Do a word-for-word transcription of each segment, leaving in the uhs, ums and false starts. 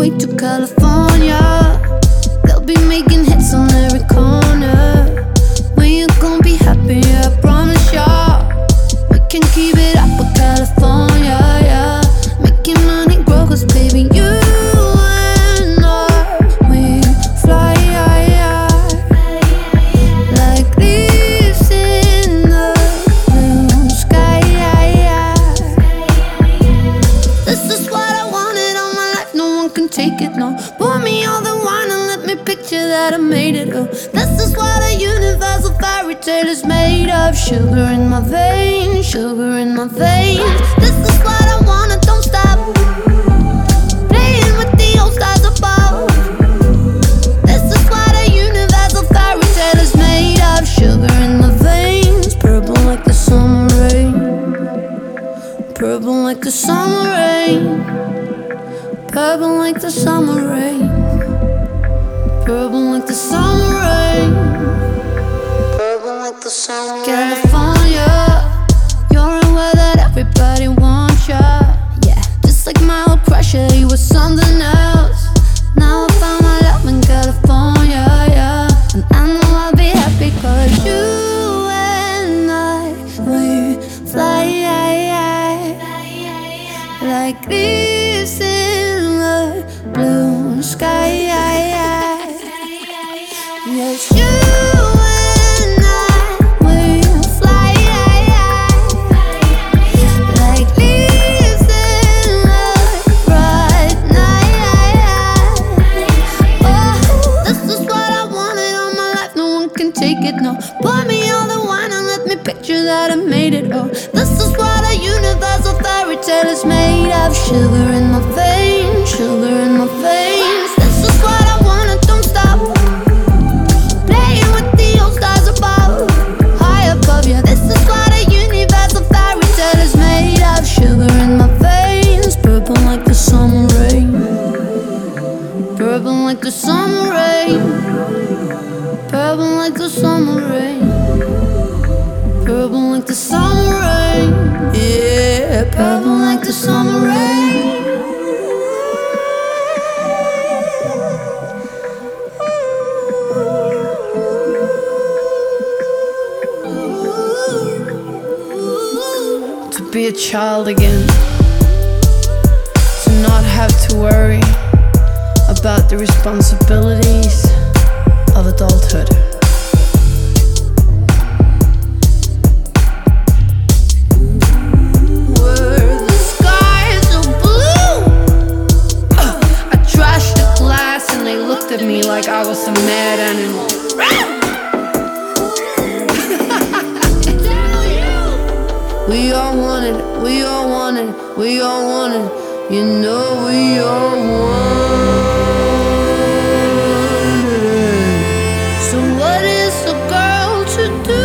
way to California. They'll be making hits on every corner. When you gon' be happy, yeah, I promise ya. We can keep it up with California, yeah. Making money grow, cause baby, you and I, we fly, yeah, yeah. Like leaves in the blue sky, yeah, yeah. This is what I wanted all my life, no one can take it, no. Pour me all the wine and let me picture that I made it, oh. This is what a universal fairy tale is made of. Sugar in my veins, sugar in my veins. This is what I wanna, don't stop. Playing with the old stars above. This is what a universal fairy tale is made of. Sugar in my veins, purple like the summer rain. Purple like the summer rain. Purple like the summer rain. Purple like the summer rain. Purple like the summer rain. California, you're aware that everybody wants ya. Yeah, just like my old crush, yeah, he was something else. Now I found my love in California, yeah. And I know I'll be happy cause you and I, we fly, like leaves in the blue sky, yes, you and I, we fly, like leaves in the bright night. Oh, this is what I wanted all my life, no one can take it, no. Pour me all the wine and let me picture that I made it, oh. This is what a universal fairy tale is made of. Sugar in my veins, sugar in my veins. This is what I wanna, don't stop. Playing with the old stars above, high above, yeah. This is what a universal fairy tale is made of. Sugar in my veins, purple like the summer rain. Purple like the summer rain. Purple like the summer rain. Purple like the summer rain. Yeah, purple like the summer rain. To be a child again, to not have to worry about the responsibilities of adulthood. Where the skies are blue. uh, I trashed the glass and they looked at me like I was a mad animal. We all want it, we all want it, we all want it. You know we all want it. So what is a girl to do?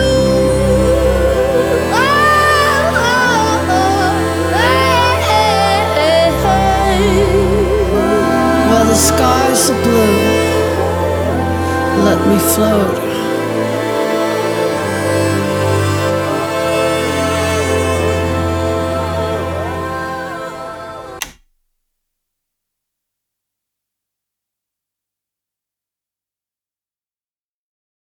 Oh, oh, oh, hey, hey, hey. Well, the skies are blue. Let me float.